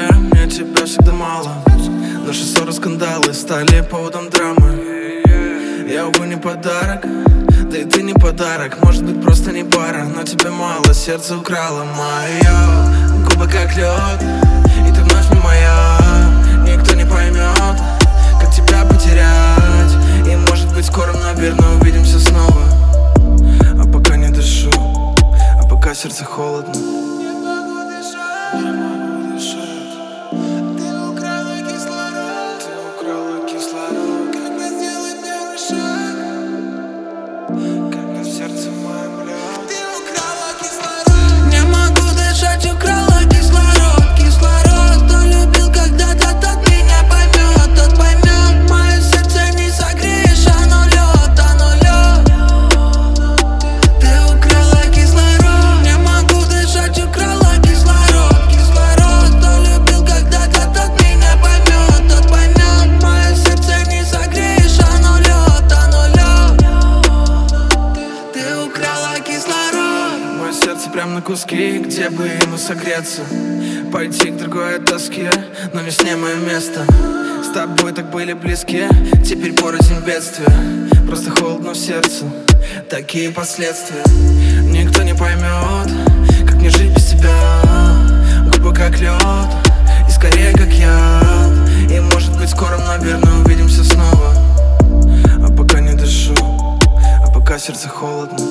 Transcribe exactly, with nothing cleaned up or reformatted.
тебе, мне тебя всегда мало. Наши ссоры, скандалы стали поводом драмы. Я, увы, не подарок, да и ты не подарок. Может быть, просто не пара, но тебе мало. Сердце украло мое, губы как лед, и ты вновь не моя. Никто не поймет, как тебя потерять. И может быть, скоро, наверное, увидимся снова. А пока не дышу, а пока сердце холодно. Не могу дышать, не могу дышать. Ты украла кислород, ты украла кислород. как мне сделать первый шаг? Как мне в сердце моем лед. Ты украла кислород. Не могу дышать, украла кислород, кислород. Кто любил когда-то, тот меня поймет, тот поймет. Мое сердце не согреешь, оно лед, оно лед. Ты украла кислород. Не могу дышать, украла кислород, кислород. Кто любил когда-то, тот меня поймет, тот поймет. Мое сердце не согреешь, оно лед, оно лед. Ты украла кислород. Мое сердце прям на куски, где бы ему согреться. Пойти к другой тоске, но не с ней мое место. С тобой так были близки, теперь порознь бедствия. Просто холодно в сердце, такие последствия. Никто не поймет, как мне жить без тебя. Губы как лед, и скорее как яд. И может быть скоро, наверное, увидимся снова. А пока не дышу, а пока сердце холодно.